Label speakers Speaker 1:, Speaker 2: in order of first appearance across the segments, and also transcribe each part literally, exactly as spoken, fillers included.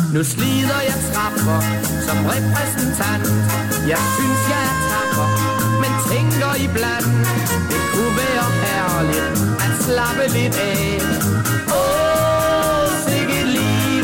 Speaker 1: Nu slider jeg trapper som repræsentant. Jeg synes jeg er tapper, men tænker iblandt, det kunne være herligt at slappe lidt af. Åh, sikke liv.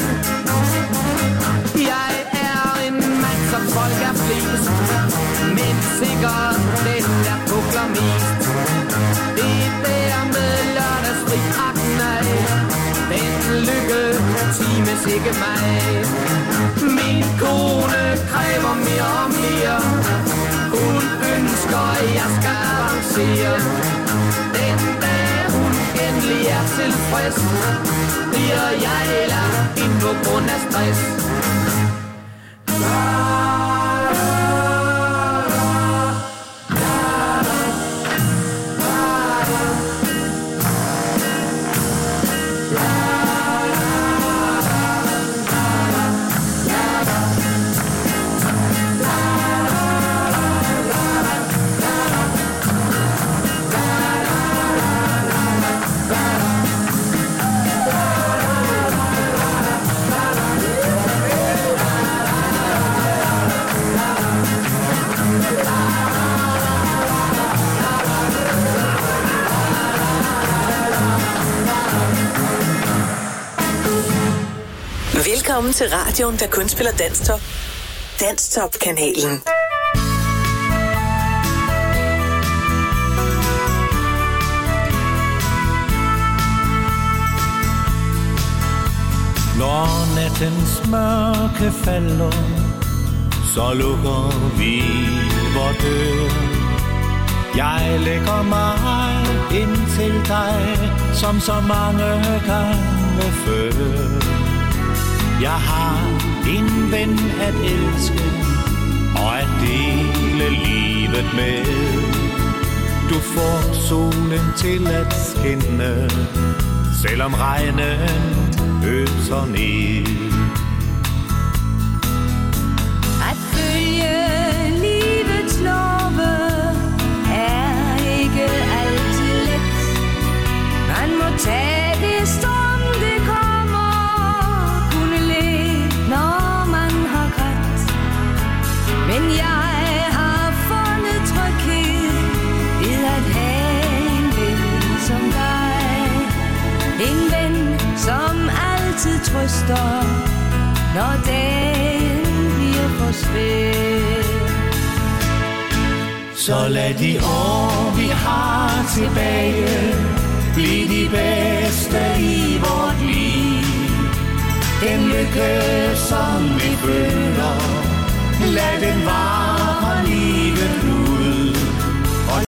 Speaker 1: Jeg er en mand, som folk er flest, men sikkert den, der pukler mest. Det der med lørdagsfri akken af, den lykke times ikke mig. Min kone kræver mere og mere, hun ønsker, at jeg skal avancere. Den dag hun endelig er tilfreds, bliver jeg lagt ind på grund af stress.
Speaker 2: Velkommen til radioen, der kun spiller Danstop. Danstop-kanalen.
Speaker 3: Når nattens mørke falder, så lukker vi vores dør. Jeg lægger mig ind til dig, som så mange gange før. Jeg har en ven at elske og at dele livet med. Du får solen til at skinne, selvom regnen øser ned.
Speaker 4: At følge livets love er ikke altid let. Man må tage det som det kommer, kunne le, når man har grædt. Men jeg har fundet tryghed ved at have en ven som dig. En ven, som altid trøster, når dagen bliver for svær.
Speaker 3: Så lad de år, vi har tilbage, blive de bedste i vort liv. Den lykke, som vi føler, lad den vare livet ud. Og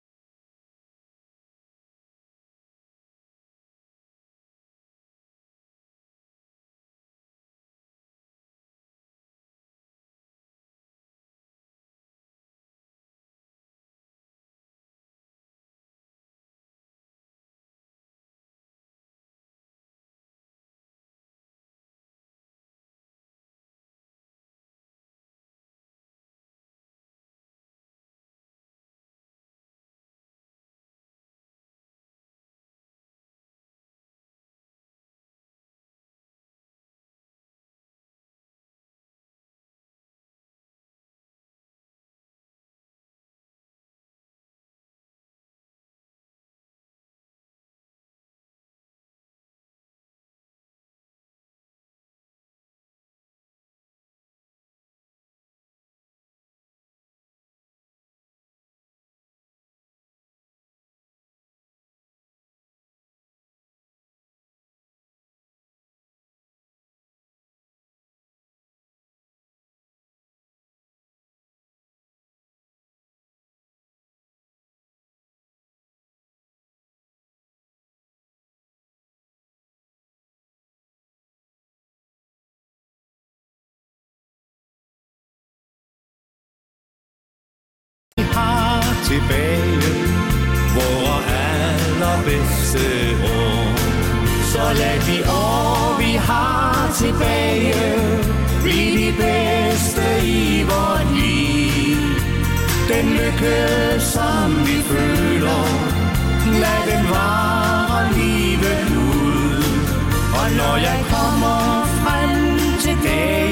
Speaker 3: tilbage, vore allerbedste år. Så lad de år, vi har tilbage, blive de bedste i vort liv. Den lykke, som vi føler, lad den vare livet ud. Og når jeg kommer frem til dag,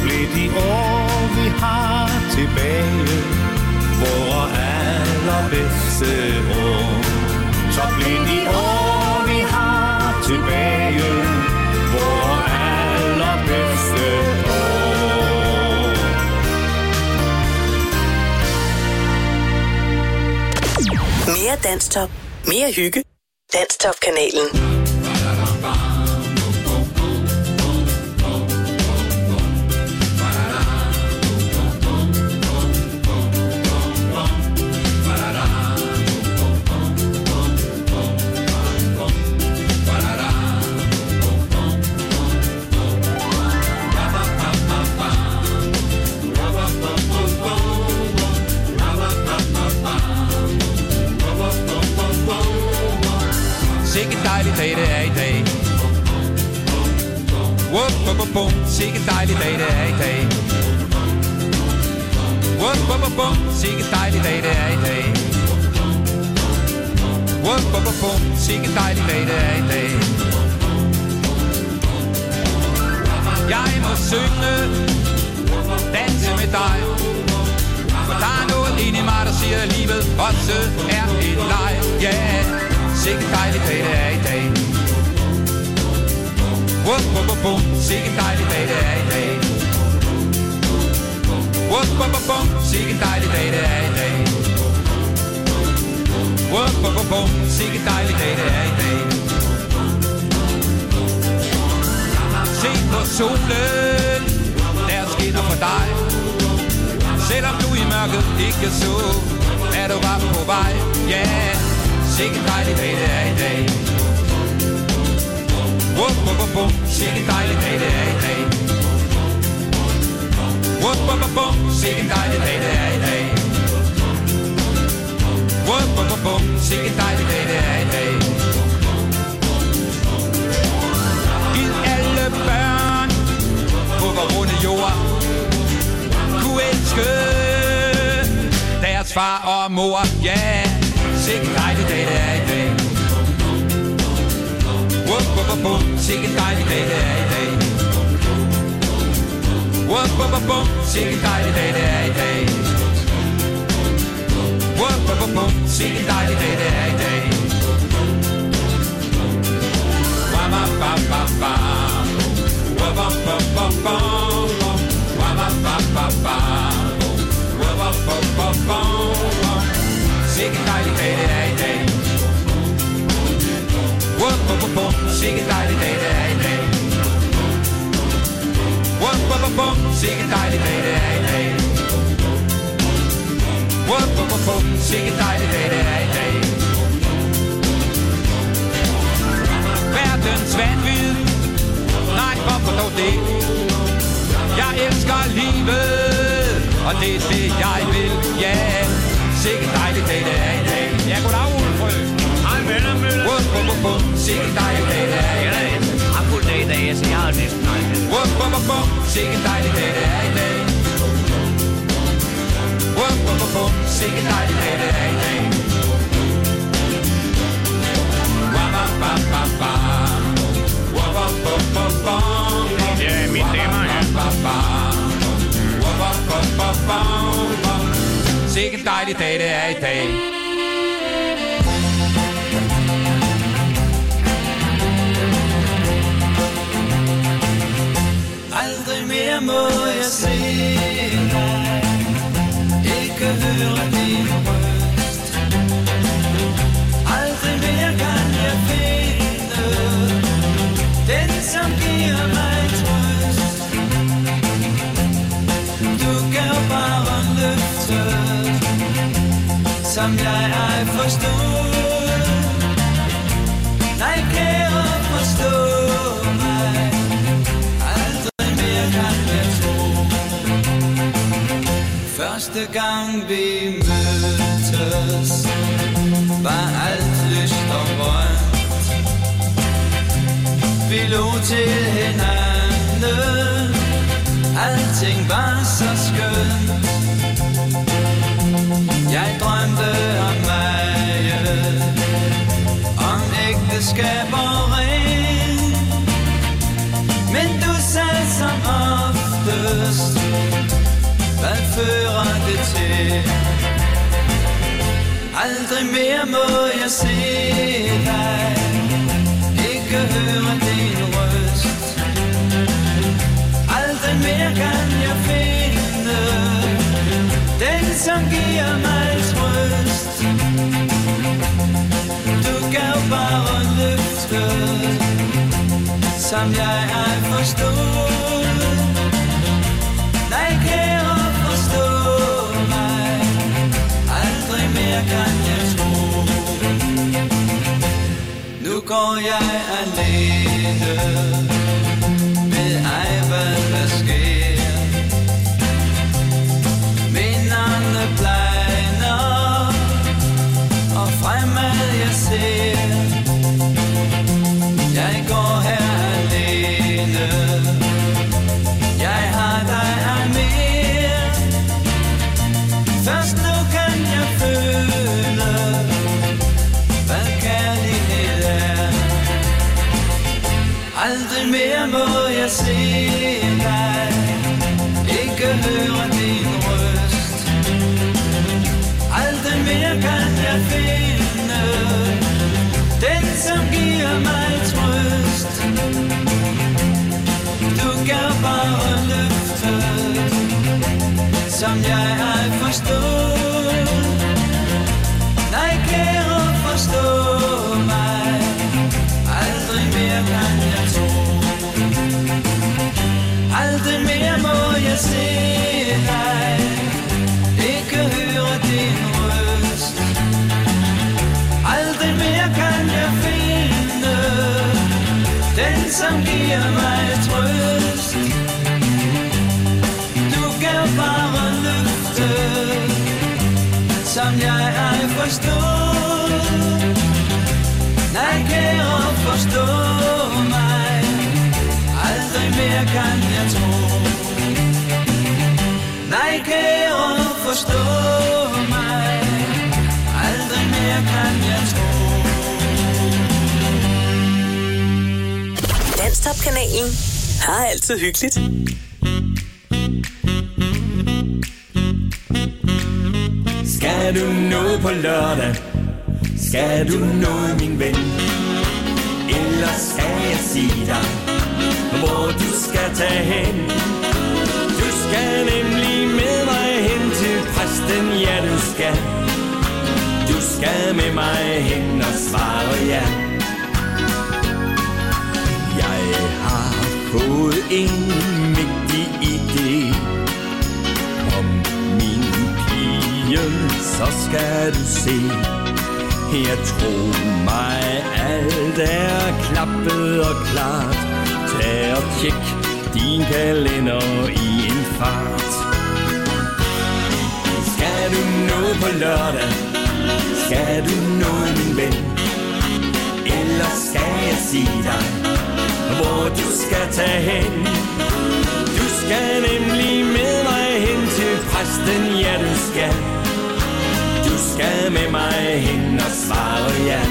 Speaker 3: blev de år, vi har tilbage, vore allerbedste år. Så blev de år, vi har tilbage, vore allerbedste år.
Speaker 2: Mere Danstop. Mere hygge. Danstop-kanalen.
Speaker 5: Sikke dejlig dag det er i dag. Wup, wup, wup, wup. Sikke dejlig dag det er i dag. Wup, wup, wup, wup. Sikke dejlig dag det er i dag. Wup, wup, wup, wup. Sikke dejlig dag det er i dag. Jeg må synge, danse med dig. For der er noget inde i mig, der siger, at livet også er en leg. Ja, yeah. Sikke dejlig dag det er i dag. Wup, wup, wup, wup. Sikke dejlig dag det er i dag. Wup, wup, wup, wup. Sikke dejlig dag det er i dag. Wup, wup, wup, wup. Sikke dejlig dag det er i dag. Se på solen, der skinner for dig. Selvom du i mørket ikke så, er du bare på vej. Ja, yeah. Sikke dejlig dag det er i dag. Wup, wup, wup, wup. Sikke dejlig dag det er i dag. Wup, wup, wup, wup. Sikke dejlig dag det er i dag. Wup, wup, wup, wup. Sikke dejlig dag det er i dag. Giv alle børn på vor runde jord kunne elske deres far og mor. Ja, yeah. Sikke dejlig dag det er i dag. Wup, wup, wup, wup. Sikke dejlig dag det er i dag. Wup, wup, wup, wup. Sikke dejlig dag det er i dag. Wup, wup, wup, wup. Sikke dejlig dag det er i dag. Wam, wam, wam, wam, wam. Wam, wam, wam, wam, wam. Wam, wam, wam, wam, wam. Wam, wam, wam, wam, wam. Sikke dejlig dag det er i dag. Wup, wup, wup, wup. Sikke dejlig dag det er i dag. Wup, wup, wup, wup. Sikke dejlig dag det er i dag. Wup, wup, wup, wup. Sikke dejlig dag det er i dag. Verdens vanvid. Nej, hvorfor dog det? Jeg elsker livet, og det er det jeg vil. Ja, yeah. Sikke dejlig dag det er i dag. Ja, goddag, Ulfrø.
Speaker 6: Hej, venner, Møller.
Speaker 5: Wup, wup, wup, wup. Sikke dejlig dag det er i dag.
Speaker 6: Jeg har fuld dag i dag, så jeg har næsten aldrig.
Speaker 5: Wup, wup, wup, wup. Sikke dejlig dag det er i dag. Wup, wup, wup, wup. Sikke dejlig dag det er i dag. Wam, wam, wam, wam, wam. Wup, wup, wup, wup, wup.
Speaker 6: Det er mit damer, ja.
Speaker 5: Wup, wup, wup, wup, wup. Sikke dejlig dag det er i dag.
Speaker 7: Aldrig mere må jeg se dig, ikke høre din røst. Aldrig mere kan jeg finde den, som giver mig trøst. Du gav bare løftet, som jeg ej forstod. Nej, kære, forstå mig. Første gang vi mødtes, var alt lyst og grønt. Vi lå til hinanden, alting var så skønt. Jeg drømte om mig, om ægteskab og ring. Men du sagde som oftest, føre det til. Aldrig mere må jeg se dig, ikke høre din røst. Aldrig mere kan jeg finde den, som giver mig trøst. Du gav bare løftet, som jeg ej forstod. Nej, kære, forstå mig, aldrig mere kan jeg tro. Nu går jeg alene, ved ej hvad der sker. Minderne blegner, og fremad jeg ser. Jeg går her alene, jeg har dig ej mere. Først nu kan jeg føle, hvad kærlighed er. Aldrig mere må jeg se dig, ikke høre din røst. Aldrig mere kan jeg finde den, som giver mig trøst. Du gav bare løftet, som jeg ej forstod. Nej, kære, forstå mig, aldrig mere kan jeg tro. Aldrig mere må jeg se dig, ikke høre din røst. Aldrig mere kan jeg finde den, som giver mig trøst. Du gav bare løftet, som jeg ej forstod. Nej, kære, forstå mig, aldrig mere kan jeg tro. Nej, kære, forstå mig, aldrig mere kan jeg tro.
Speaker 2: Danstop-kanalen har altid hyggeligt.
Speaker 3: Skal du noget på lørdag? Skal du noget, min ven? Eller skal jeg sige dig, hvor du skal tage hen? Du skal nemlig med mig hen til præsten, ja du skal. Du skal med mig hen og svare ja. Jeg har fået en vigtig idé om min pige, så skal du se. Jeg tror mig, alt er klappet og klart. Tag og tjek din kalender i en fart. Skal du noget på lørdag? Skal du noget, min ven? Eller skal jeg sige dig, hvor du skal tage hen? Du skal nemlig med mig hen til præsten, ja du skal. Du skal med mig hen og svare ja.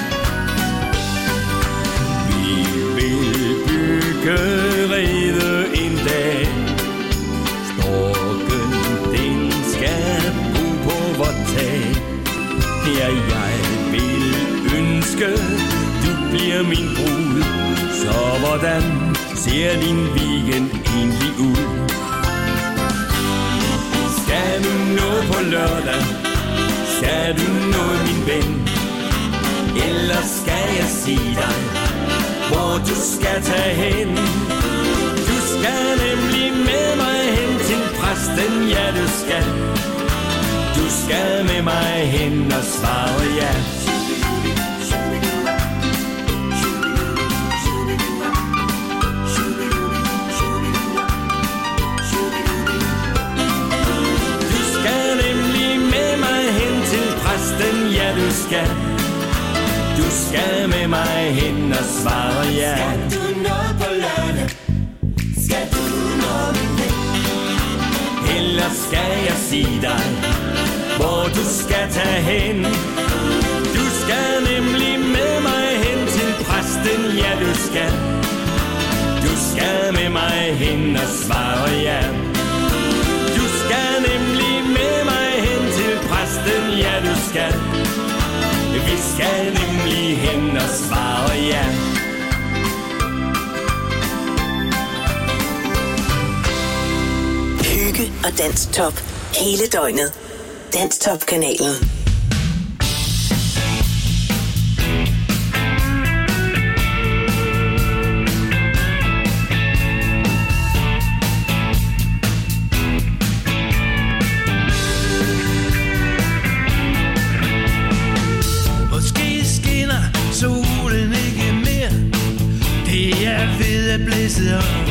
Speaker 3: Vi vil bygge rede en dag. Storken, den skal bo på vort tag. Ja, jeg vil ønske, du bliver min brud. Så hvordan ser din weekend egentlig ud? Skal du noget på lørdag? Skal du noget, min ven? Eller skal jeg sige dig, hvor du skal tage hen? Du skal nemlig med mig hen til præsten, ja du skal. Du skal med mig hen og svare ja. Du skal nemlig med mig hen til præsten, ja du skal. Du skal med mig hen og svare ja.
Speaker 7: Skal du noget på lørdag? Skal du noget med?
Speaker 3: Eller skal jeg sige dig, hvor du skal tage hen? Du skal nemlig med mig hen til præsten, ja du skal. Du skal med mig hen og svare ja. Du skal nemlig ja du skal. Vi skal nemlig hen og svare ja.
Speaker 2: Hygge og Danstop hele døgnet. Danstop-kanalen.
Speaker 7: Måske skinner solen ikke mere. Det er ved at blæse op.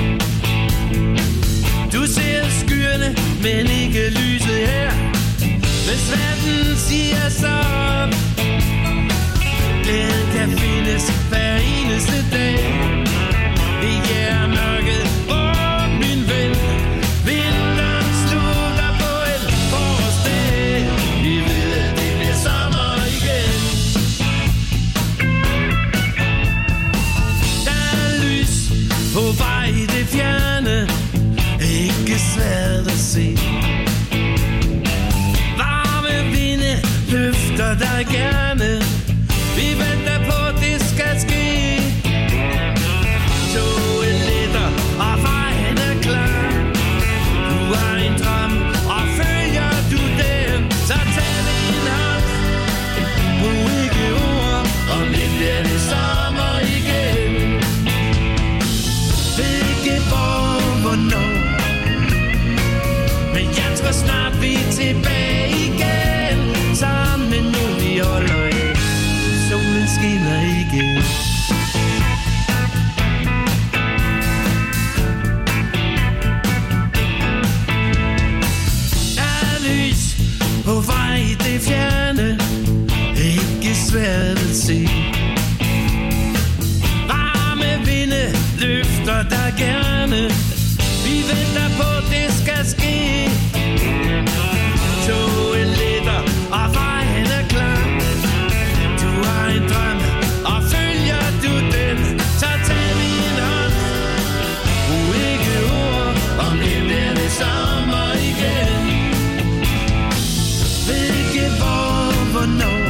Speaker 7: Du ser skyerne, men ikke lyset her. Hvis verden siger så op. Glæden kan findes hver eneste dag. Ja, mørket, åh min ven. Vinteren slutter på en forårsdag. Vi ved, at det bliver sommer igen. Der er lys på vej i det fjerne. Ikke svært at se. Varme vinde løfter dig gerne. Vi venter på, det skal ske. Toget letter, og vejen er klar. Du har en drøm, og følger du den, så tag min hånd. Brug ikke ord, om lidt bliver det sommer igen. Ved ikke hvor, hvornår, men jeg tror snart vi er tilbage igen. Sammen nu vi holder af. Solen skinner igen. Der er lys på vej i det fjerne. Ikke svært at se. Varme vinde løfter dig gerne. Vi venter på, det skal ske. Toget letter, og vejen er klar. Du har en drøm, og følger du den, så tag min hånd. Brug ikke ord, om det bliver det sommer igen. Ved ikke hvor, hvornår,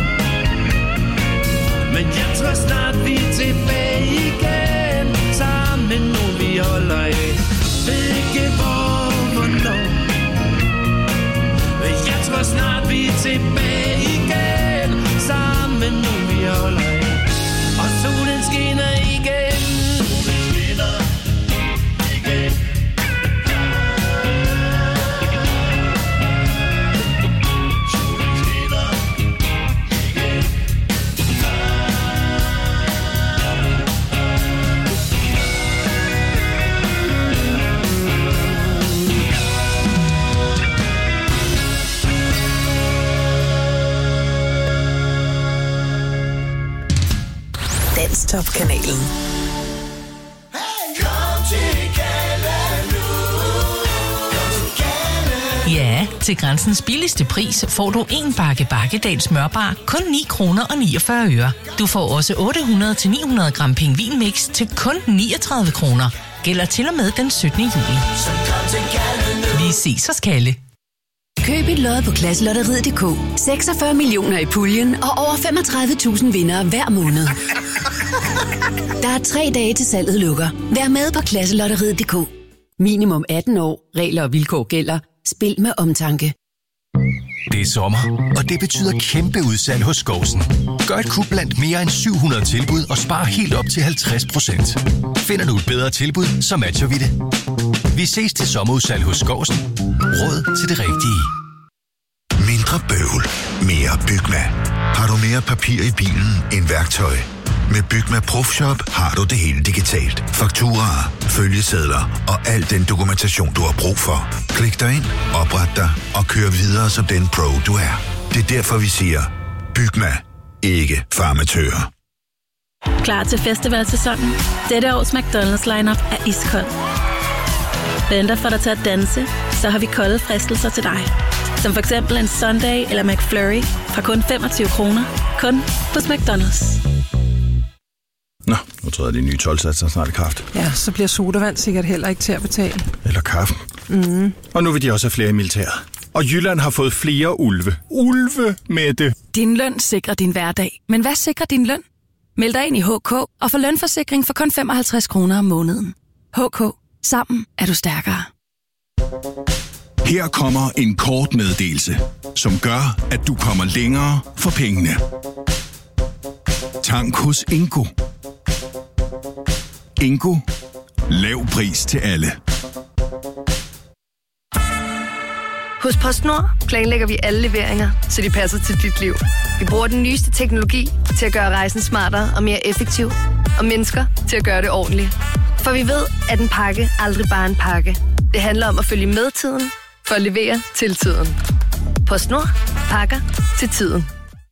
Speaker 7: men jeg tror snart vi er tilbage igen. Sammen nu vi holder af. Ved ikke hvor, hvornår, men jeg tror snart vi er tilbage igen. Sammen nu vi holder af. Og solen skinner igen. Solen skinner igen. Solen skinner igen.
Speaker 2: Danstop-kanalen.
Speaker 8: Ja, til Grænsens billigste pris får du en bakke Bakkedal smørbar kun ni kroner og niogfyrre øre. Du får også otte hundrede til ni hundrede gram pingvinmix til kun niogtredive kroner. Gælder til og med den syttende juli. Vi ses hos Kalle.
Speaker 9: Køb et lod på Klasselotteriet punktum d k. seksogfyrre millioner i puljen og over femogtredive tusind vindere hver måned. Der er tre dage til salget lukker. Vær med på Klasselotteriet punktum d k. Minimum atten år. Regler og vilkår gælder. Spil med omtanke.
Speaker 10: Det er sommer, og det betyder kæmpe udsalg hos Skovsen. Gør et kub blandt mere end syv hundrede tilbud og spar helt op til halvtreds procent. Finder du et bedre tilbud, så matcher vi det. Vi ses til sommerudsalg hos Skovsen. Råd til det rigtige.
Speaker 11: Mindre bøvl. Mere Bygma. Har du mere papir i bilen end værktøj? Med Bygma Profshop har du det hele digitalt. Fakturaer, følgesedler og al den dokumentation, du har brug for. Klik dig ind, opret dig og kør videre som den pro, du er. Det er derfor, vi siger, Bygma. Ikke farmatører.
Speaker 12: Klar til festivalsæsonen? Dette års McDonald's lineup er iskold. Venter for dig til at danse, så har vi kolde fristelser til dig. Som for eksempel en Sunday eller McFlurry fra kun femogtyve kroner. Kun hos McDonald's.
Speaker 13: Nå, nu tror jeg, de nye tolvsatser snart i kraft.
Speaker 14: Ja, så bliver sodavand sikkert heller ikke til at betale.
Speaker 13: Eller kaffe.
Speaker 14: Mm.
Speaker 13: Og nu vil de også have flere i militæret.
Speaker 14: Og Jylland har fået flere ulve. Ulve, Mette.
Speaker 15: Din løn sikrer din hverdag. Men hvad sikrer din løn? Meld dig ind i H K og få lønforsikring for kun femoghalvtreds kroner om måneden. H K. Sammen er du stærkere.
Speaker 11: Her kommer en kort meddelelse, som gør, at du kommer længere for pengene. Tank hos Ingo. Ingo. Lav pris til alle.
Speaker 16: Hos PostNord planlægger vi alle leveringer, så de passer til dit liv. Vi bruger den nyeste teknologi til at gøre rejsen smartere og mere effektiv, og mennesker til at gøre det ordentligt. For vi ved, at en pakke aldrig bare er en pakke. Det handler om at følge med tiden, for at levere til tiden. PostNord. Pakker til tiden.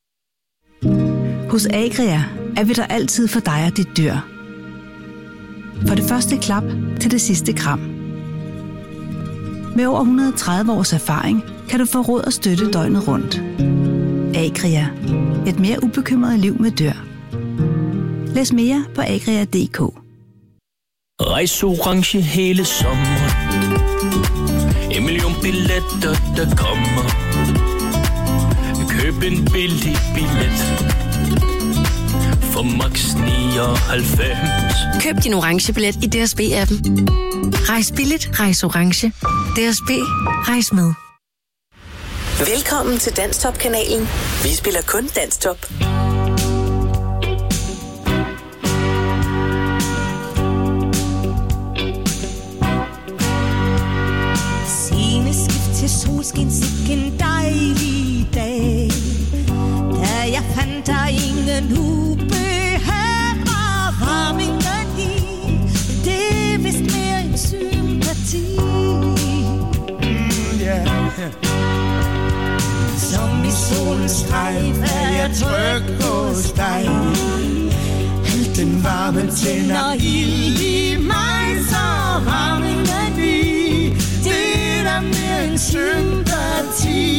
Speaker 17: Hos Agria er vi der altid for dig og dit dyr. For det første klap til det sidste kram. Med over et hundrede og tredive års erfaring kan du få råd og støtte døgnet rundt. Agria. Et mere ubekymret liv med dyr. Læs mere på agria punktum d k.
Speaker 3: Rejs orange hele sommeren. En million billetter, der kommer. Køb en billig billet for max nioghalvfems.
Speaker 18: Køb din orange billet i D S B-appen. Rejs billigt, rejs orange. D S B, rejs med.
Speaker 2: Velkommen til Danstop-kanalen. Vi spiller kun Danstop.
Speaker 19: Sceneskift til solskin, sikken dejlig dag. Da jeg fandt der ingen ubehag og varmingen i. Det er vist mere en sympati.
Speaker 7: Mm, yeah. Som i solens strejf er jeg tryg hos dig. Alt den varme tænder ild i mig, så varmingen i. Det er der mere en sympati.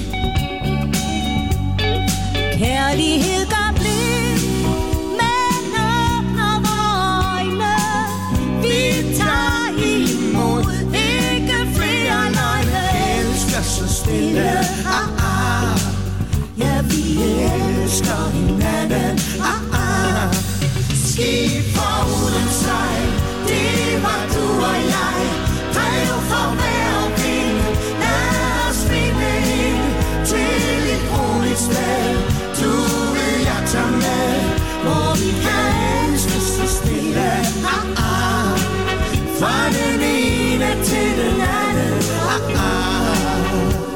Speaker 19: Kærlighed gør blind, men åbner vore øjne. Vi tager imod, ikke flere løgne.
Speaker 7: Elsker så stille, ah ah. Ja, vi elsker hinanden, ah ah. Skib for uden sejl, det var du og jeg. Drev for hver vind, lad os finde ind til et roligt sted. Du vil jeg tage med, hvor vi kan elske så stille, ah ah. Fra den ene til den anden, ah ah.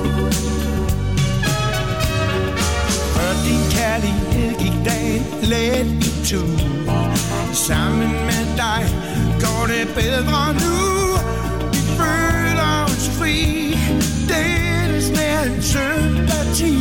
Speaker 7: For din kærlighed gik dagen let i tur. Sammen med dig går det bedre nu. Vi føler os fri, det er snart en sympati.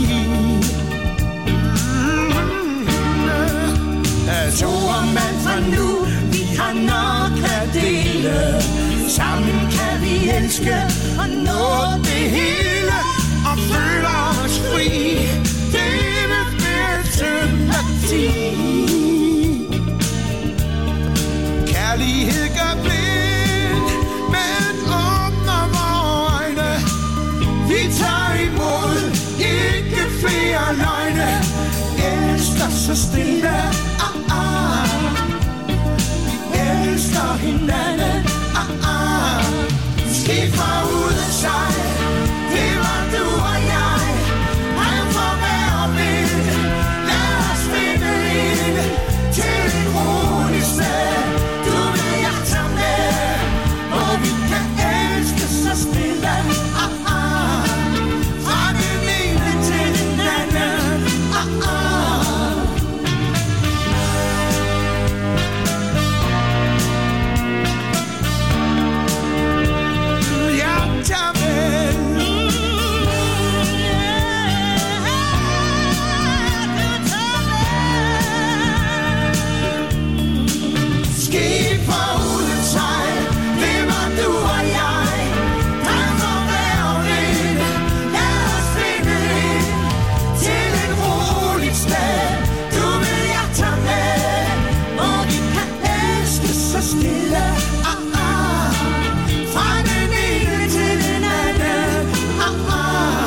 Speaker 7: To og mand fra nu, vi har nok at dele. Sammen kan vi elske og nå det hele. Og føle os fri, det er mere sympati. Kærlighed gør blind, men åbner vore øjne. Vi tager imod, ikke flere løgne. Elsker så stille, ah ah. Vi elsker hinanden, ah ah. Skib fra uden sejl, det var du og jeg. Han får hver vind, lad os finde ind til et roligt sted. Du vil jeg tage med, hvor vi kan elske så stille, ah ah. Fra den ene til den anden, ah ah. Ah, ah. Fra den ene til den anden, ah, ah.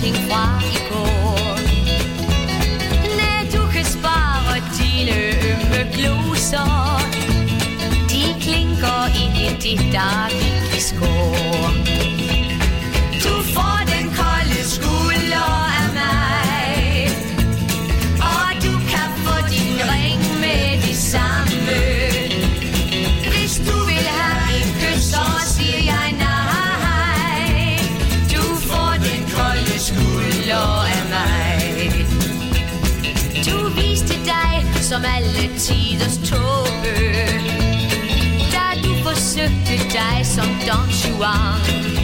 Speaker 4: ting fra i går. Nej, du kan spare dine ømme gloser. De klinker ind i dit, der virkelig skår. Du får den kolde skulder af mig, og du kan få din ring med det samme. Hvis du vil have en kys, så siger jeg nej. Du får den kolde skulder af mig. Du viste dig som alle tiders tåbe, da du forsøgte dig som Don Juan.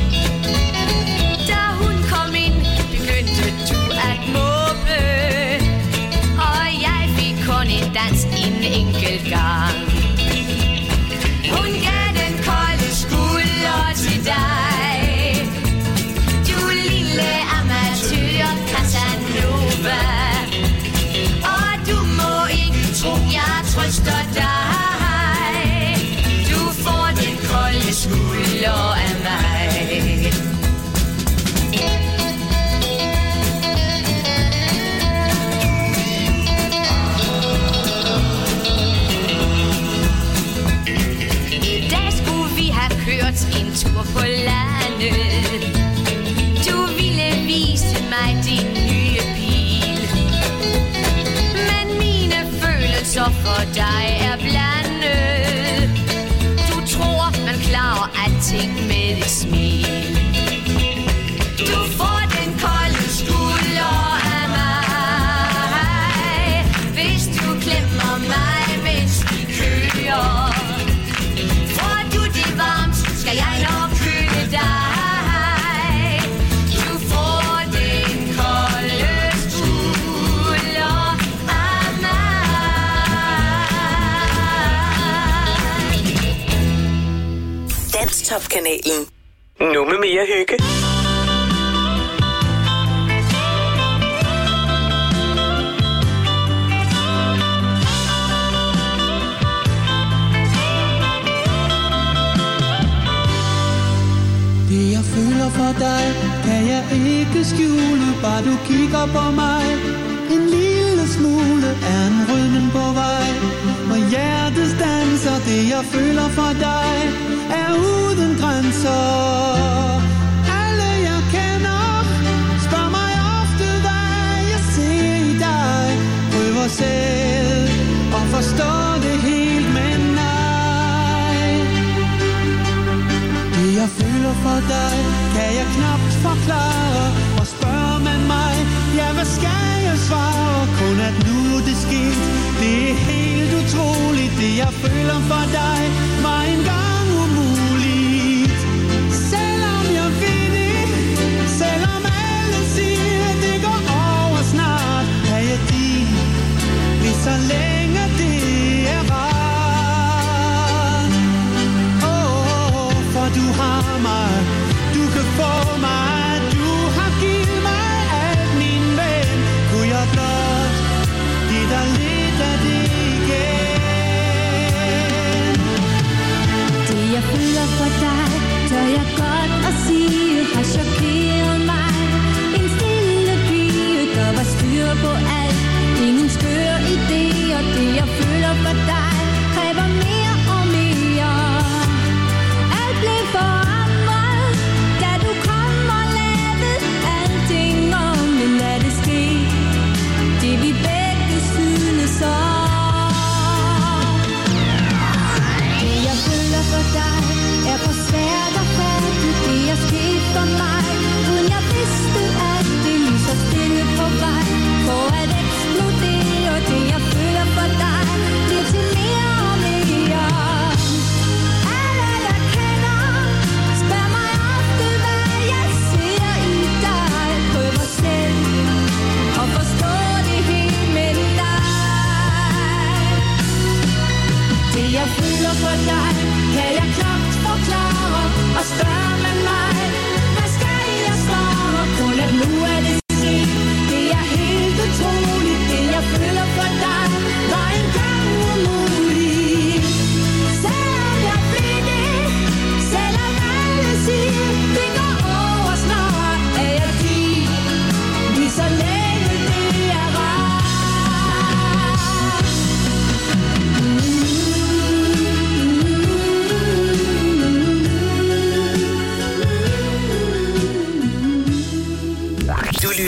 Speaker 4: Da hun kom ind, begyndte du at måbe, og jeg fik kun en dans en enkelt gang. Hun gav den kolde skulder til dig, du lille amatør Casanova. Og du må ikke tro, jeg trøster dig. Du får den kolde skulder af mig. I dag skulle vi have kørt en tur på landet. Du ville vise mig din nye bil, men mine følelser for dig er blandet. Du tror, man klarer alting med et smil. Du får den kolde skulder af mig, hvis du klemmer mig, mens vi kører. Får du det varmt, skal jeg nok køle dig. Du får den kolde skulder af mig.
Speaker 2: Danstop-kanalen. Nu med mere hygge.
Speaker 20: Det jeg føler for dig, kan jeg ikke skjule. Bare du kigger på mig, en lille smule er en rydden på vej. Og hjertet standser, det jeg føler for dig, er uden grænser. Alle jeg kender spørger mig ofte, hvad jeg ser i dig. Prøver selv at forstå det helt, men nej. Det jeg føler for dig, kan jeg knapt forklare. Og spørger man mig, ja hvad skal jeg svare? Kun at nu det skete, det er helt utroligt. Det jeg føler for dig, var engang umuligt. Selvom jeg ved det, selvom alle siger, det går over snart, er jeg din, lige så længe det er rart. Åh, for du har mig, du kan få mig, du har givet mig alt, min ven. Kunne jeg blot give dig lidt af det igen.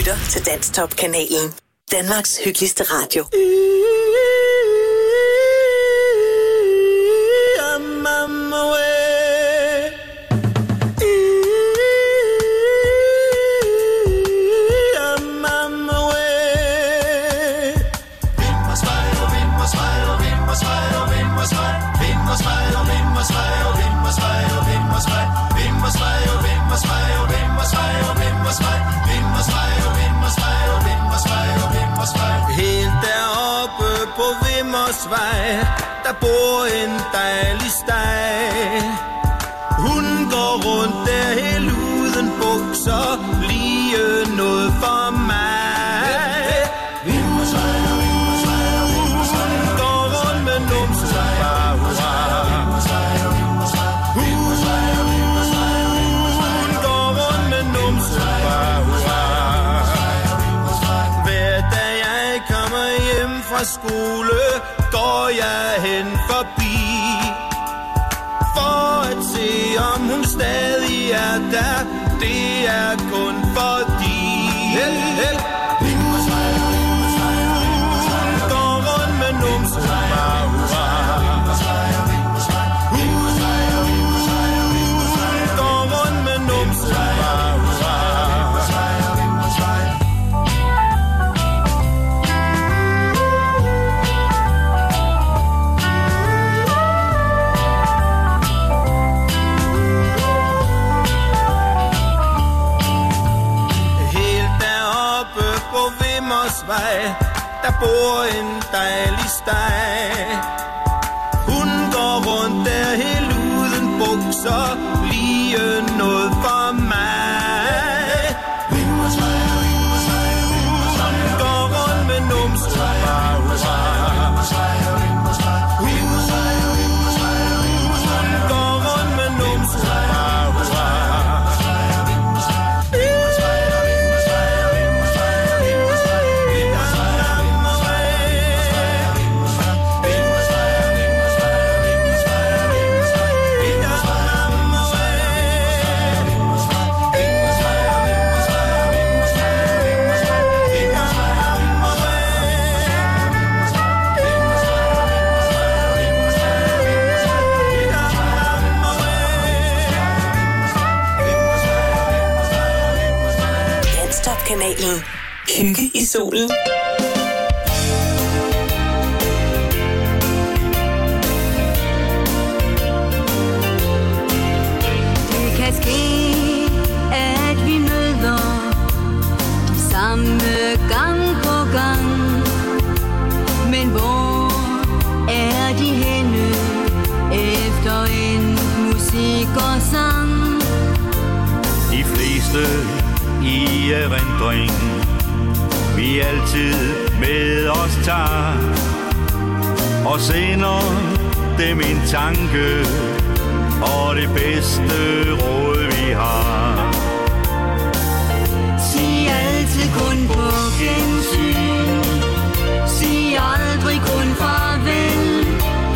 Speaker 2: lytter til Danstop-kanalen. Danmarks hyggeligste radio.
Speaker 7: Vej, der bor en dejlig steg. Hun går rundt der helt uden bukser, lige noget for mig. Vimmersvej, vimmersvej, vimmersvej. Hun går rundt med numsen bare hurra. Hun går rundt med numsen bare hurra. Hver dag jeg kommer hjem fra skole, går jeg hen forbi for at se, om hun stadig er der. Det er kun fordi hel, hel. Hun går rundt med numsen bare hurra. Hun går rundt med numsen bare hurra. Vej, der bor en dejlig steg. Hun går rundt der helt uden bukser, lige noget for mig. Hun går rundt med numsen bare hurra. Hun går rundt med numsen bare hurra.
Speaker 2: Kanalen. Hygge i solen.
Speaker 19: Det kan ske, at vi møder de samme gang på gang. Men hvor er de henne efter en musik og sang?
Speaker 6: De fleste i erindring vi altid med os tager og sender dem en tanke og det bedste råd vi har.
Speaker 19: Sig altid kun på gensyn, sig aldrig kun farvel.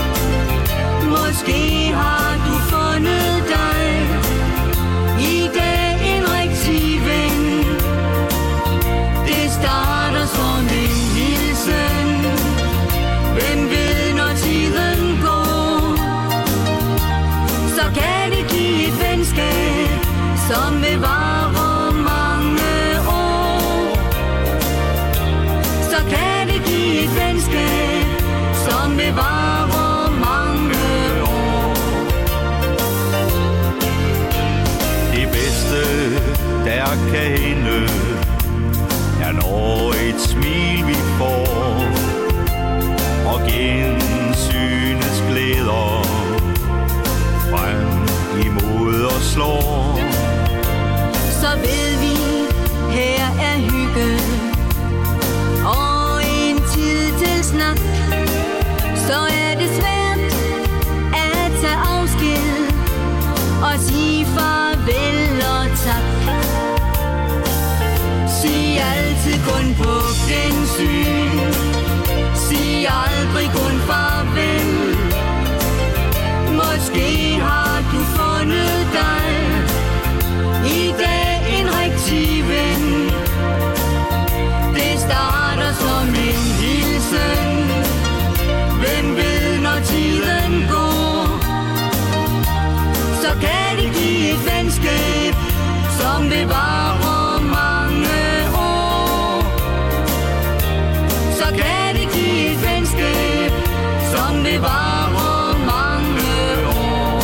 Speaker 19: Måske har du fundet dig i dag en rigtig ven. Det starter som en hilsen, hvem ved når tiden går, så kan det give et venskab, som bevarer mange år. Så kan det give et venskab, som bevarer mange år.
Speaker 6: Det bedste der kan hænde er når et smil vi får og gensynets glæder frem imod os slår.
Speaker 19: Så ved vi, her er hygge og en tid til snak. Så er det svært at tage afsked og sige farvel og tak. Sig altid kun på gensyn, sig aldrig kun farvel. Måske har du fundet dig i dag en rigtig ven.
Speaker 1: vil vare mange år. Så kan det give et venskab, som vil vare mange år.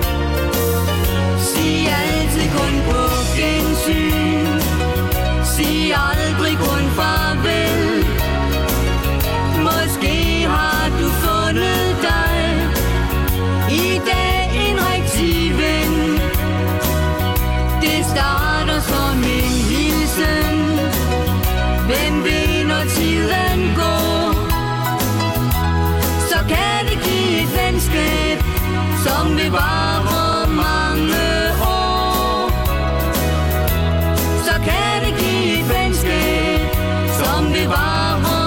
Speaker 1: Sig altid kun på gensyn, sig aldrig kun farvel. Måske har du fundet dig i dag en rigtig ven. Det starter som en hilsen, hvem ved når tiden går. Så kan det give et venskab, som vil vare mange år. Så kan det give et venskab, som vil vare mange år.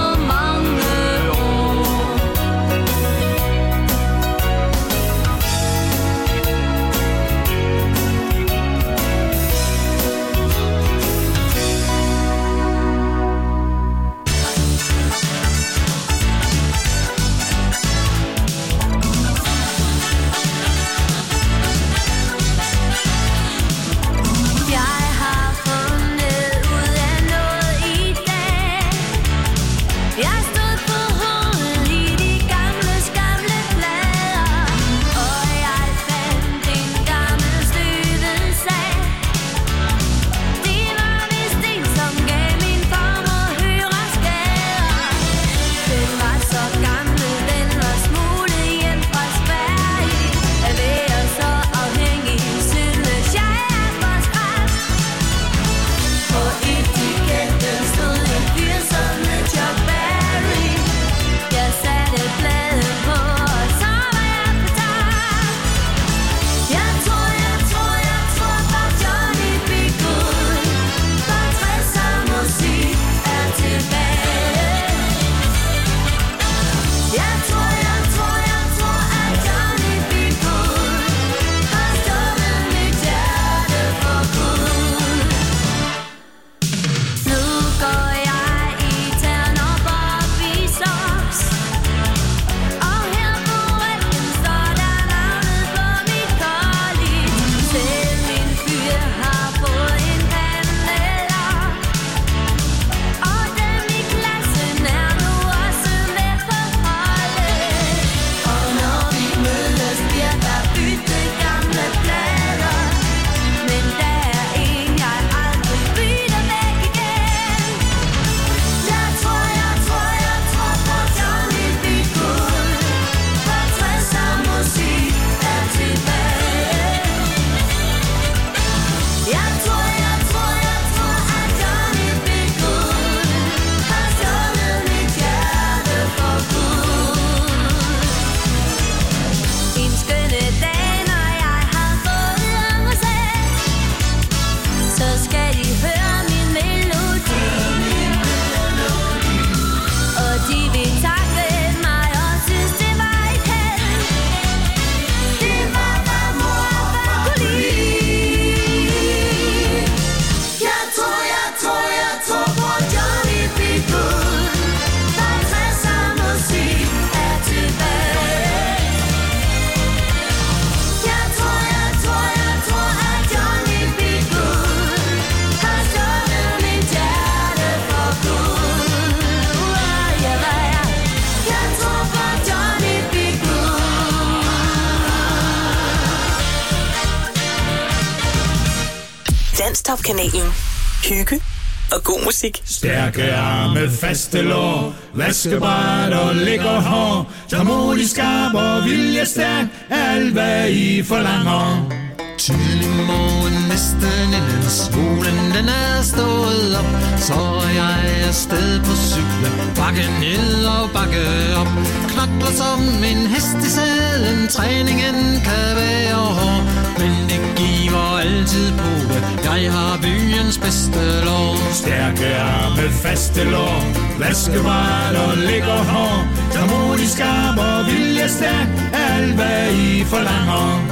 Speaker 2: Danstop-kanalen. Hygge og god musik.
Speaker 3: Stærke arme, faste lår, vaskebræt og lækker hår. Tålmodig skarp og vilje stærk, alt hvad I forlanger.
Speaker 20: Tidlig morgen, næsten inden solen den er stået op, så er jeg afsted på cyklen, bakke ned og bakke op. Knokler som en hest i sæden, træningen kan være hård, men det giver altid på det, jeg har byens bedste lov.
Speaker 3: Stærke arme, faste lår, vaskebræt og lækker hår. Tålmodig skarp og vilje stærk, alt hvad I forlanger.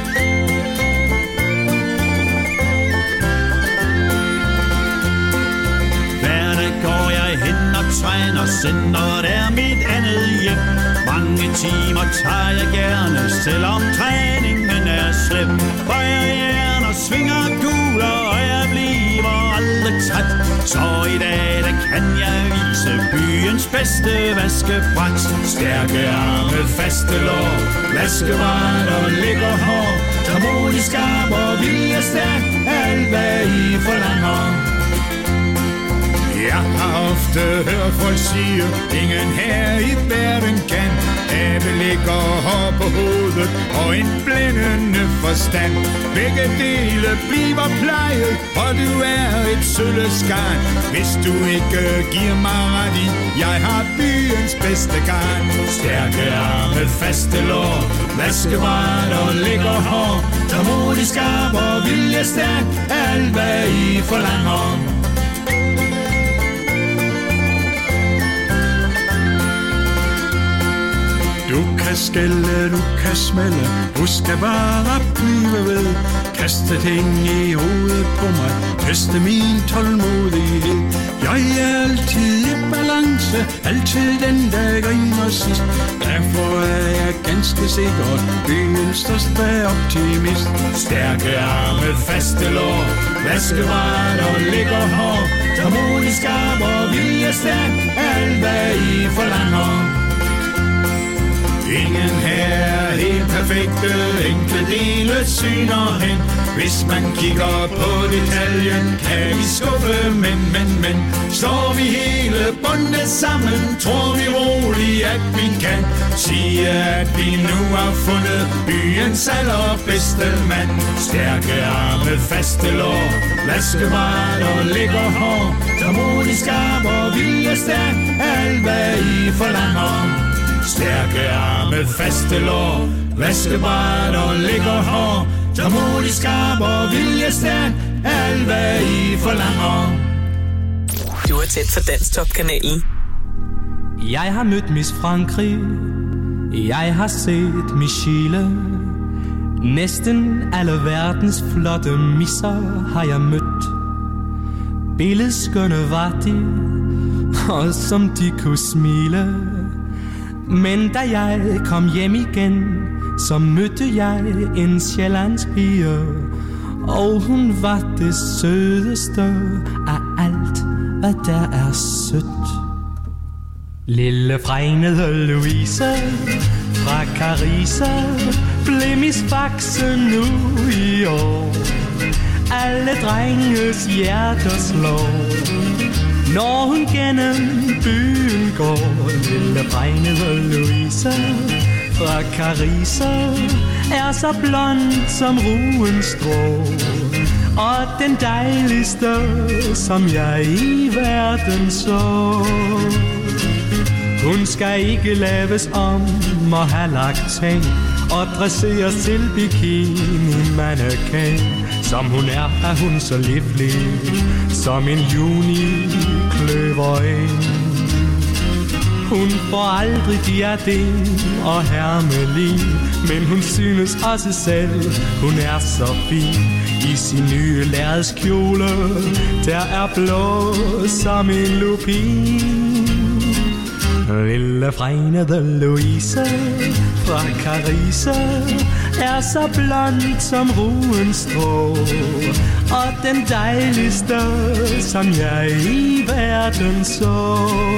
Speaker 3: Går jeg hen og træner, sender der mit andet hjem. Mange timer tager jeg gerne, selvom træningen er slem. For jeg hjerner svinger kugler, og jeg bliver Så i dag, der kan jeg vise byens bedste vaskebræt. Stærke arme, faste lår, vaskebræt og lækker hår. Tålmodig skarp og vilje stærk, alt hvad I forlanger. Jeg har ofte hørt folk sige, ingen her i verden kan. Abe ligger hår på hovedet og en blændende forstand. Begge dele bliver plejet, og du er et sølleskarn. Hvis du ikke giver mig ret i, jeg har byens bedste garn. Stærke arme, faste lår, vaskebræt og lækker hår. Tålmodig skarp og vilje stærk, alt hvad I forlanger.
Speaker 21: Du kan skælde, du kan smælde, du skal bare blive ved. Kaste ting i hovedet på mig, teste min tålmodighed. Jeg er altid i balance, altid den der griner sidst. Derfor er jeg ganske sikkert byens største optimist.
Speaker 3: Stærke arme, faste lår, vaskebræt og lækker hår. Tålmodig skarp og vilje stærk, alt hvad I forlanger. Ingen her er helt perfekte, enkle dele syner hen. Hvis man kigger på detaljen, kan vi skuffe, men, men, men. Står vi hele bundet sammen, tror vi roligt, at vi kan sige, at vi nu har fundet byens allerbedste mand. Stærke arme, faste lår, vaskebræt og lækker hår. Tålmodig skarp og vilje stærk, alt hvad I forlanger. Stærke arme, faste lår, vaskebræt og lækker hår. Tålmodig skarp og vilje stærk, alt hvad I forlanger.
Speaker 2: Du er tæt for Danstop-kanalen.
Speaker 22: Jeg har mødt Miss Frankrig, jeg har set Michelle. Næsten alle verdens flotte misser har jeg mødt. Billedskønne var de, og som de kunne smile. Men da jeg kom hjem igen, så mødte jeg en sjællandsk pige, og hun var det sødeste af alt, hvad der er sødt. Lille fregnede Louise fra Carise blev Miss Faxe nu i år. Alle drenges hjerter slår, når hun gennem byen går. Lille fregnede Louise fra Carise er så blond som ruens strå, og den dejligste, som jeg i verden så. Hun skal ikke laves om og have lagt tag og dresseres til bikini mannequin. Som hun er, er hun så livlig som en juni-kløvereng. Hun får aldrig diadem og hermelin, men hun synes også selv, hun er så fin i sin nye lærredskjole, der er blå som en lupin. Lille fregnede Louise fra Carise er så blond som ruens strå, og den dejligste, som jeg i verden så.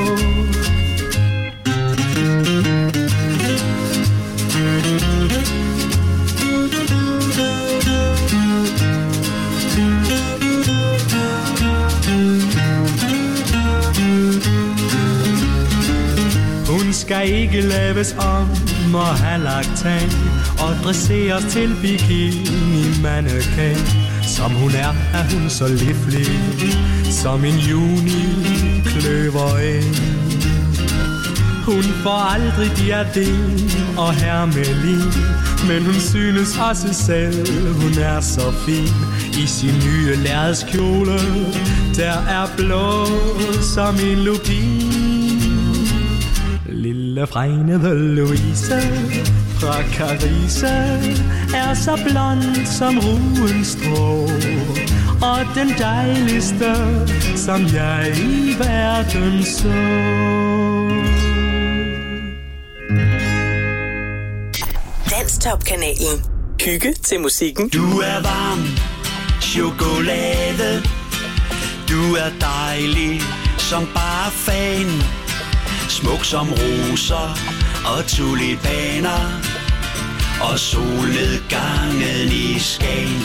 Speaker 22: Skal ikke laves om og have lagt tag og dresseres til bikini mannequin. Som hun er, er hun så livlig som en juni-kløvereng. Hun får aldrig diadem og hermelin, men hun synes også selv, hun er så fin i sin nye lærredskjole, der er blå som en lupin. Lille fregnede Louise fra Carise er så blond som ruens strå, og den dejligste, som jeg i verden så.
Speaker 2: Danstop-kanalen. Hygge til musikken.
Speaker 3: Du er varm chokolade. Du er dejlig som bare fan, smuk som roser og tulipaner, og solnedgangen i Skagen.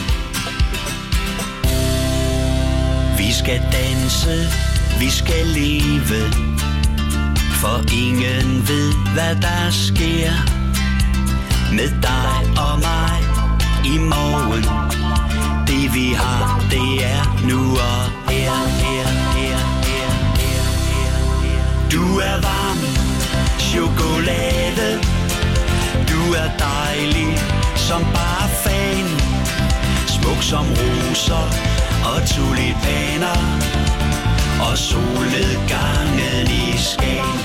Speaker 3: Vi skal danse, vi skal leve, for ingen ved, hvad der sker med dig og mig i morgen. Det vi har, det er nu og her, her, her, her, her, her. Du er varm chokolade, du er dejlig som bare fan, smuk som roser og tulipaner, og solnedgangen i Skagen.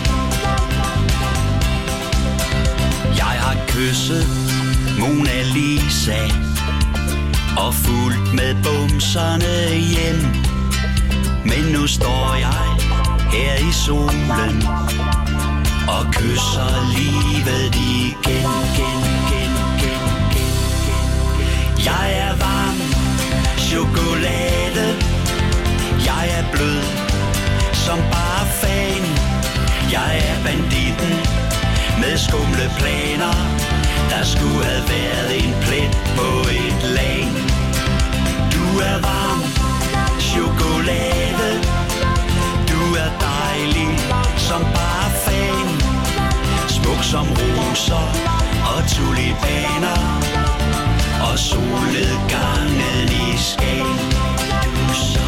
Speaker 3: Jeg har kysset Mona Lisa og fulgt med bumserne hjem, men nu står jeg her i solen og kysser livet igen, igen, igen, igen, igen. Jeg er varm chokolade, jeg er blød som bare fan, jeg er banditten med skumle planer, der skulle have været en plet på et lag. Du er varm chokolade, du er dejlig som bare fan, smuk som roser og tulipaner, og solnedgangen i Skagen. Du så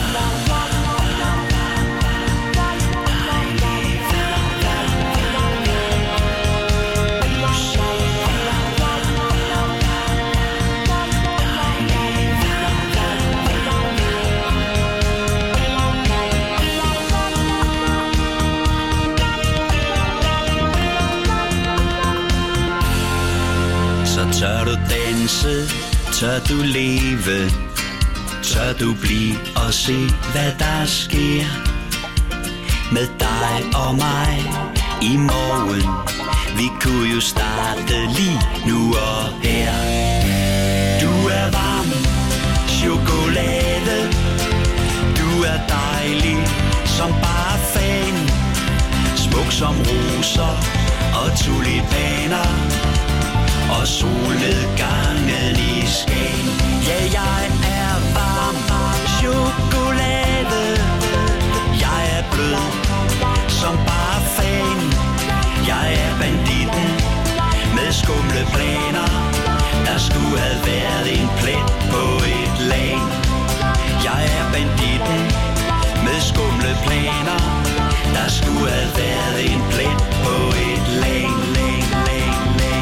Speaker 3: tør du danse, tør du leve, tør du blive og se, hvad der sker med dig og mig i morgen. Vi kunne jo starte lige nu og her. Du er varm chokolade, du er dejlig som bare fan, smuk som roser og tulipaner, og solnedgangen i Skagen. Ja, jeg er varm chokolade, jeg er blød som bare fan, jeg er banditten med skumle planer, der skulle have været en plet på et lag. Jeg er banditten med skumle planer, der skulle have været en plet på et lag, lag, lag, lag.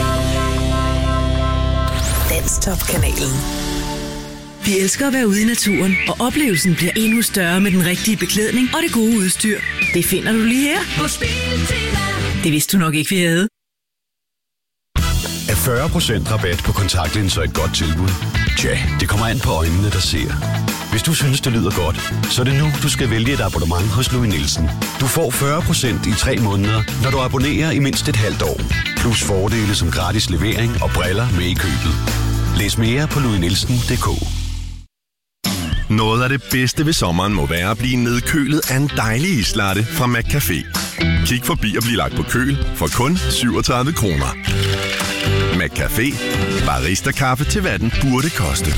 Speaker 2: Danstop-kanalen.
Speaker 5: Vi elsker at være ude i naturen, og oplevelsen bliver endnu større med den rigtige beklædning og det gode udstyr. Det finder du lige her på Biltema. Det vidste du nok ikke, vi havde.
Speaker 8: Er fyrre procent rabat på kontaktlinser et godt tilbud? Tja, det kommer an på øjnene, der ser. Hvis du synes, det lyder godt, så er det nu, du skal vælge et abonnement hos Louis Nielsen. Du får fyrre procent i tre måneder, når du abonnerer i mindst et halvt år. Plus fordele som gratis levering og briller med i købet. Læs mere på louis nielsen punktum d k.
Speaker 23: Noget af det bedste ved sommeren må være at blive nedkølet af en dejlig islatte fra McCafé. Kig forbi og bliv lagt på køl for kun syvogtredive kroner. McCafé. Barista-kaffe til hvad den burde koste.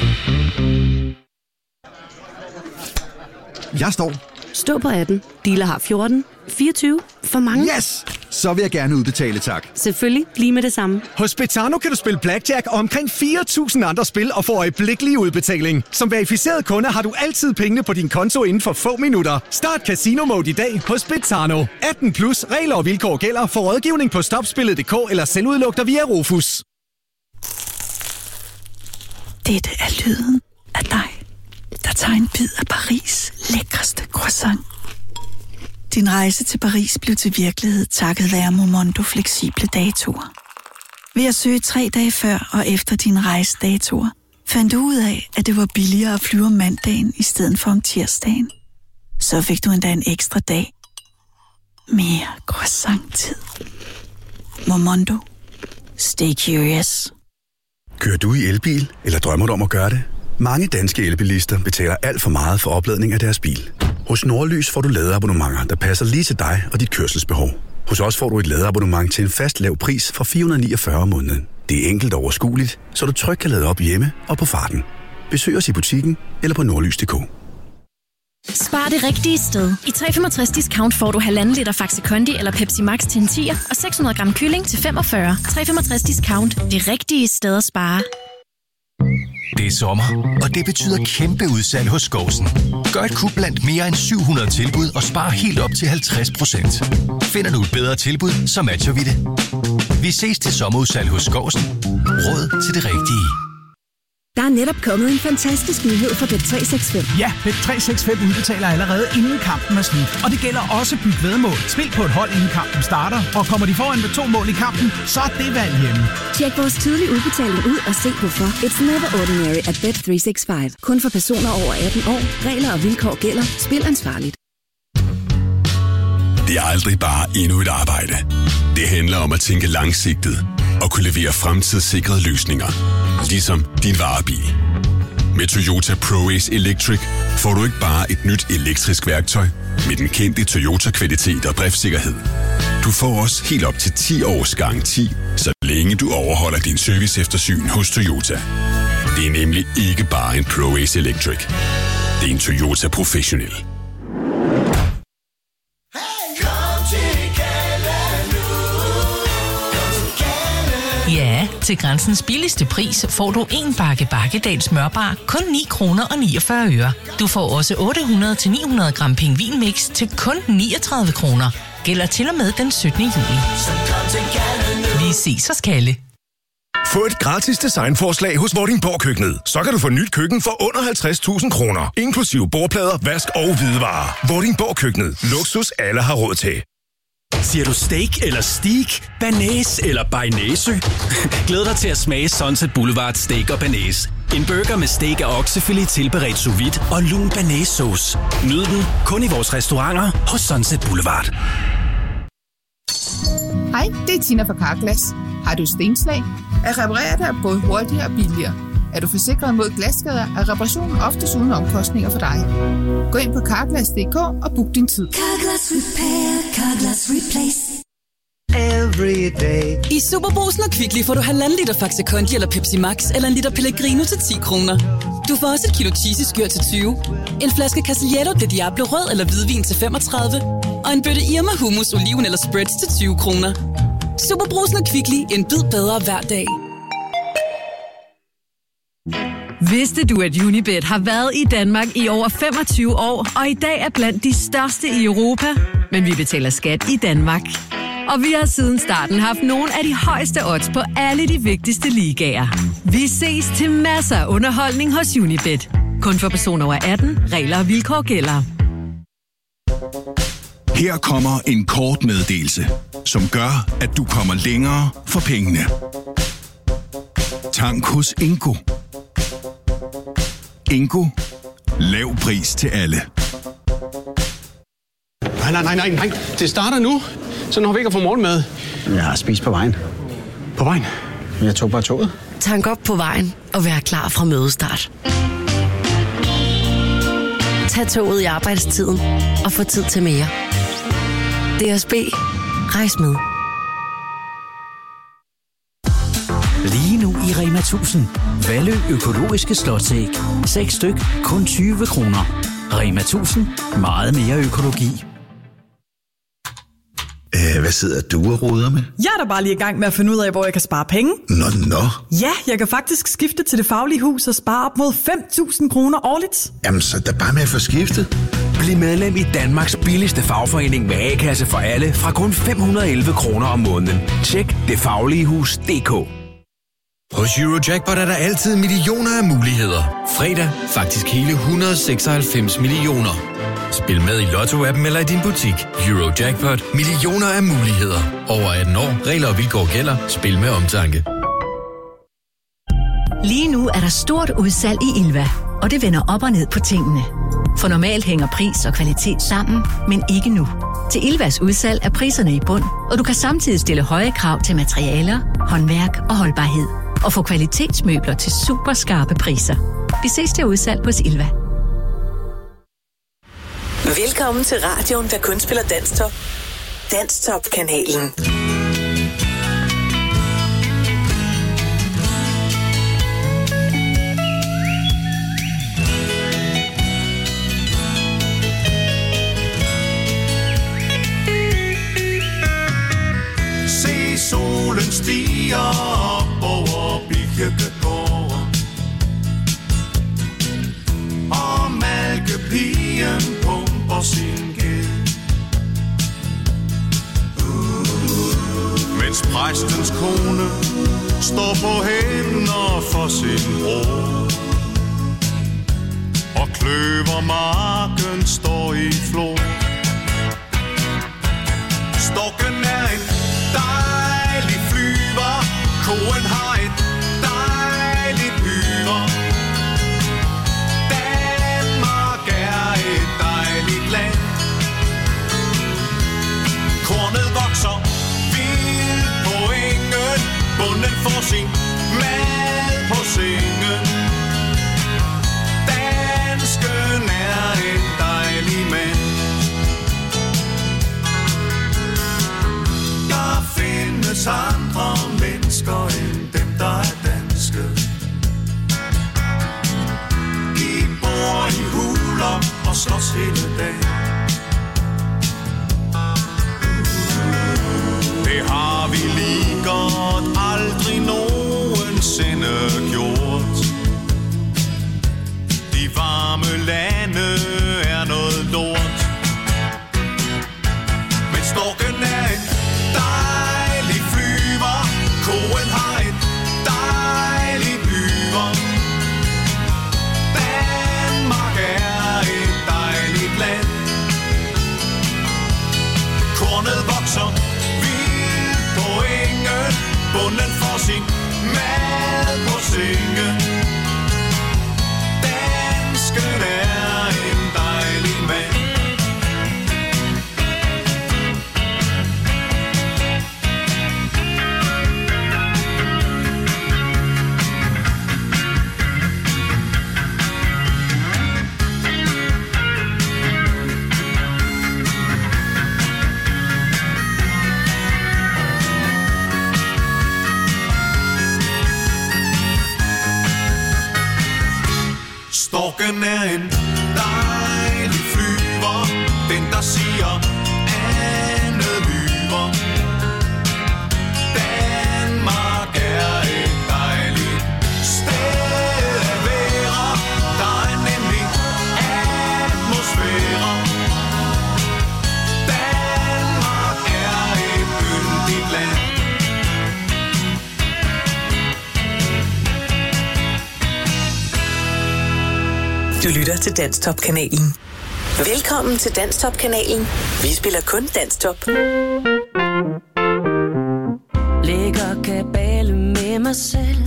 Speaker 24: Jeg står.
Speaker 25: Stå på atten. Dealer har fjorten. fireogtyve. For mange.
Speaker 24: Yes! Så vil jeg gerne udbetale, tak.
Speaker 25: Selvfølgelig. Lige med det samme.
Speaker 24: Hos Betano kan du spille blackjack og omkring fire tusind andre spil og få øjeblikkelig udbetaling. Som verificeret kunde har du altid pengene på din konto inden for få minutter. Start Casino Mode i dag hos Betano. atten plus. Regler og vilkår gælder. For rådgivning på stopspillet punktum d k eller selvudluk dig via Rufus.
Speaker 26: Dette er lyden af dig, der tager en bid af Paris' lækreste croissant. Din rejse til Paris blev til virkelighed takket være Momondo fleksible datoer. Ved at søge tre dage før og efter dine rejsedatoer, fandt du ud af, at det var billigere at flyve om mandagen i stedet for om tirsdagen. Så fik du endda en ekstra dag. Mere croissant-tid. Momondo. Stay curious.
Speaker 8: Kører du i elbil, eller drømmer du om at gøre det? Mange danske elbilister betaler alt for meget for opladning af deres bil. Hos Nordlys får du ladeabonnementer, der passer lige til dig og dit kørselsbehov. Hos os får du et ladeabonnement til en fast lav pris fra fire hundrede niogfyrre om måneden. Det er enkelt og overskueligt, så du trygt kan lade op hjemme og på farten. Besøg os i butikken eller på nordlys punktum d k.
Speaker 9: Spar det rigtige sted. I tre komma femogtres discount får du halvanden liter Faxe Kondi eller Pepsi Max til en tier og seks hundrede gram kylling til femogfyrre. tre komma femogtres discount. Det rigtige sted at spare.
Speaker 10: Det er sommer, og det betyder kæmpe udsalg hos Skåsen. Gør et kub blandt mere end syv hundrede tilbud og spar helt op til halvtreds procent. Finder du et bedre tilbud, så matcher vi det. Vi ses til sommerudsalg hos Skåsen. Råd til det rigtige.
Speaker 12: Der er netop kommet en fantastisk nyhed for Bet tre seks fem.
Speaker 13: Ja, Bet tre seks fem udbetaler allerede inden kampen er slut. Og det gælder også Byg Væddemål. Spil på et hold inden kampen starter, og kommer de foran med to mål i kampen, så er det valg hjemme.
Speaker 12: Tjek vores tidlige udbetaling ud og se hvorfor. It's never ordinary at Bet tre seks fem. Kun for personer over atten år. Regler og vilkår gælder. Spil ansvarligt.
Speaker 23: Det er aldrig bare endnu et arbejde. Det handler om at tænke langsigtet og kunne levere fremtidssikrede løsninger. Ligesom din varebil. Med Toyota ProAce Electric får du ikke bare et nyt elektrisk værktøj med den kendte Toyota-kvalitet og driftssikkerhed. Du får også helt op til ti års garanti, så længe du overholder din serviceeftersyn hos Toyota. Det er nemlig ikke bare en ProAce Electric. Det er en Toyota Professional.
Speaker 14: Ja, til Grænsens billigste pris får du en bakke Bakkedal smørbar kun ni kroner og niogfyrre øre. Du får også otte hundrede til ni hundrede gram pingvinmix til kun niogtredive kroner. Gælder til og med den syttende juli. Vi ses hos Kalle.
Speaker 15: Få et gratis designforslag hos Vordingborg Køkkenet. Så kan du få nyt køkken for under halvtreds tusind kroner. Inklusive bordplader, vask og hvidevarer. Vordingborg Køkkenet. Luksus alle har råd til.
Speaker 27: Siger du steak eller steak, banæs eller bearnaise? Glæd dig til at smage Sunset Boulevard Steak og Banæs. En burger med steak og oksefilet tilberedt sous vide og lun banæssauce. Nyd den kun i vores restauranter hos Sunset Boulevard.
Speaker 28: Hej, det er Tina fra Carglass. Har du stenslag? At reparere det er både hurtigere og billigere. Er du forsikret mod glasskader, er reparationen oftest uden omkostninger for dig. Gå ind på carglass punktum d k og book din tid.
Speaker 19: Carglass Repair, Carglass Replace.
Speaker 29: Every day.
Speaker 30: I Superbrugsen og Kvickly får du halvanden liter Faxe Kondi eller Pepsi Max eller en liter Pellegrino til ti kroner. Du får også et kilo cheesy-skyr til tyve, en flaske Casiglietto de Diablo rød eller hvidvin til femogtredive og en bøtte Irma hummus, oliven eller spreads til tyve kroner. Superbrugsen og Kvickly, en bid bedre hver dag.
Speaker 31: Vidste du, at Unibet har været i Danmark i over femogtyve år, og i dag er blandt de største i Europa? Men vi betaler skat i Danmark. Og vi har siden starten haft nogle af de højeste odds på alle de vigtigste ligaer. Vi ses til masser af underholdning hos Unibet. Kun for personer over atten. Regler og vilkår gælder.
Speaker 32: Her kommer en kort meddelelse, som gør, at du kommer længere for pengene. Tank hos Ingo. Ingo. Lav pris til alle.
Speaker 33: Nej, nej, nej, nej, nej. Det starter nu. Så når vi ikke har fået morgenmad.
Speaker 34: Jeg har spist på vejen.
Speaker 33: På vejen?
Speaker 34: Jeg tog bare toget.
Speaker 18: Tank op på vejen og vær klar fra mødestart. Tag toget i arbejdstiden og få tid til mere. D S B. Rejs med.
Speaker 35: Lige nu i Rema tusind. Valø økologiske slåsæg. seks styk, kun tyve kroner. Rema tusind. Meget mere økologi.
Speaker 11: Æh, hvad sidder du og roder med?
Speaker 36: Jeg er da bare lige i gang med at finde ud af, hvor jeg kan spare penge.
Speaker 11: Nå, nå.
Speaker 36: Ja, jeg kan faktisk skifte til Det Faglige Hus og spare op mod fem tusind kroner årligt.
Speaker 11: Jamen, så er der bare med at få skiftet.
Speaker 37: Bliv medlem i Danmarks billigste fagforening med A-kasse for alle fra kun fem hundrede og elleve kroner om måneden. Tjek det faglige hus punktum d k.
Speaker 38: Hos Eurojackpot er der altid millioner af muligheder. Fredag faktisk hele et hundrede og seksoghalvfems millioner. Spil med i Lotto-appen eller i din butik. Eurojackpot. Millioner af muligheder. Over atten år. Regler og vilkår gælder. Spil med omtanke.
Speaker 39: Lige nu er der stort udsalg i Ilva, og det vender op og ned på tingene. For normalt hænger pris og kvalitet sammen, men ikke nu. Til Ilvas udsalg er priserne i bund, og du kan samtidig stille høje krav til materialer, håndværk og holdbarhed. Og få kvalitetsmøbler til super skarpe priser. Vi ses til udsalg hos Ilva.
Speaker 1: Velkommen til radioen, der kun spiller Danstop. Danstop-kanalen.
Speaker 2: Se solen stiger op over Birkegården, og malkepigen pumper sin gæld, uh, mens præstens kone står på hænder for sin bror, og kløvermarken står i flor. Storken er en dejlig flyver, koen har et dejligt hyre. Danmark er et dejligt land. Kornet vokser vildt på engen, bonden får sin mad på sengen. Dansken er en dejlig mand. Der findes andre mennesker end dem, der er danske. De bor i huler og slås hele dagen. Det har vi lige godt aldrig nogensinde gjort. De varme lande er noget lort. Men storken er en dejlig flyver, koen har et dejligt hyre. Danmark er et dejligt land. Kornet vokser vildt på engen, bonden får sin mad på sengen. Dansken er en dejlig mand. Storken er en dejlig flyver, den der siger andet lyver. Danmark er et dejligt sted at være, der er nemlig atmosfære. Danmark er et yndigt land.
Speaker 1: Du lytter til Danstop-kanalen. Velkommen til Danstop-kanalen. Vi spiller kun Danstop.
Speaker 3: Lægger kabale med mig selv,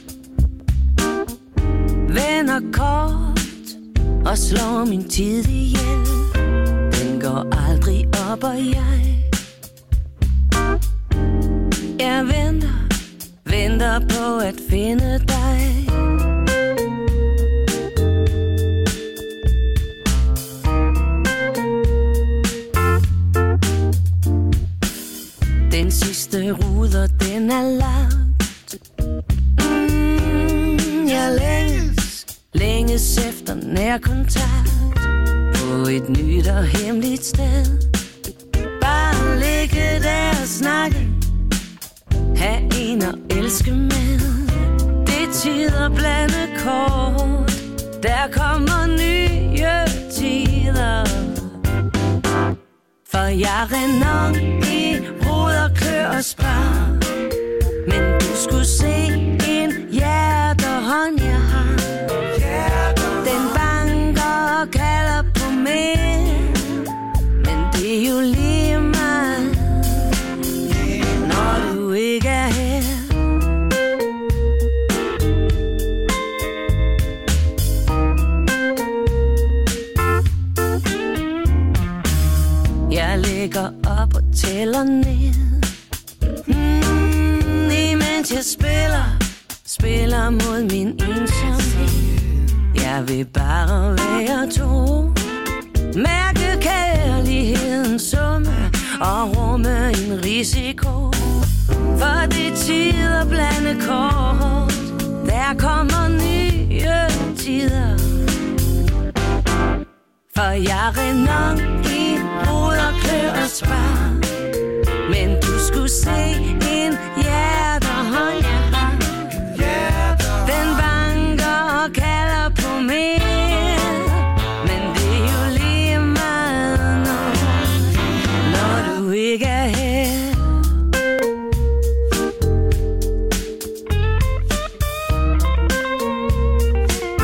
Speaker 3: vender kort og slår min tid ihjel. Den går aldrig op, og jeg Jeg venter, venter på at finde dig. Den sidste ruder, den er lagt. Mm, jeg længes, længes efter nærkontakt på et nyt og hemmeligt sted. Bare ligge der og snakke, have en at elske med. Det tider blande kort, der kommer nye tider. For jeg render i ruder, klør og spar, men du skulle se en hjerterhånd, jeg har. Den banker og kalder på mig, men det er jo lige meget, når du ikke er her. Jeg ligger op og tæller ned, mm, imens jeg spiller, spiller mod min ensomhed. Jeg vil bare være to. Mærke kærlighedens summe og rumme en risiko. For det tider blande kort. Der kommer nye tider. For jeg rinder i hoved og klør og spar. Men du skulle se en hjerte